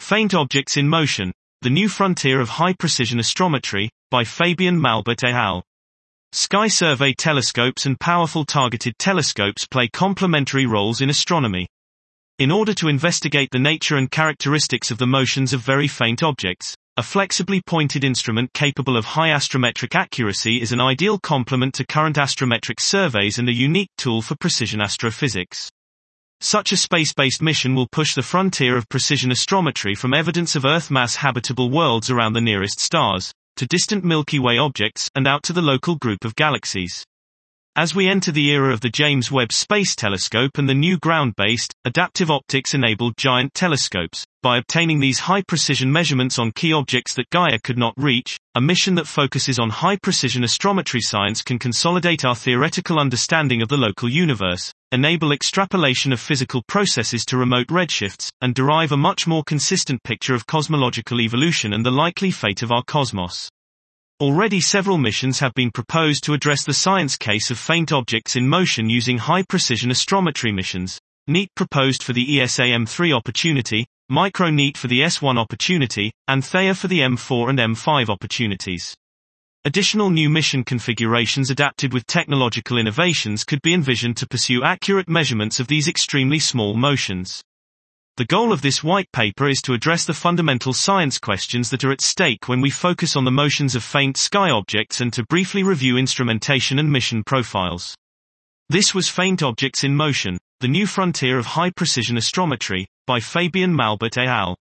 Faint Objects in Motion, The New Frontier of High-Precision Astrometry, by Fabian Malbert et al. Sky survey telescopes and powerful targeted telescopes play complementary roles in astronomy. In order to investigate the nature and characteristics of the motions of very faint objects, a flexibly pointed instrument capable of high astrometric accuracy is an ideal complement to current astrometric surveys and a unique tool for precision astrophysics. Such a space-based mission will push the frontier of precision astrometry from evidence of Earth mass habitable worlds around the nearest stars, to distant Milky Way objects, and out to the local group of galaxies. As we enter the era of the James Webb Space Telescope and the new ground-based, adaptive optics-enabled giant telescopes, by obtaining these high-precision measurements on key objects that Gaia could not reach, a mission that focuses on high-precision astrometry science can consolidate our theoretical understanding of the local universe, enable extrapolation of physical processes to remote redshifts, and derive a much more consistent picture of cosmological evolution and the likely fate of our cosmos. Already several missions have been proposed to address the science case of faint objects in motion using high-precision astrometry missions. NEAT proposed for the ESA M3 opportunity, MicroNEAT for the S1 opportunity, and Theia for the M4 and M5 opportunities. Additional new mission configurations adapted with technological innovations could be envisioned to pursue accurate measurements of these extremely small motions. The goal of this white paper is to address the fundamental science questions that are at stake when we focus on the motions of faint sky objects and to briefly review instrumentation and mission profiles. This was Faint Objects in Motion, The New Frontier of High-Precision Astrometry, by Fabian Malbert et al.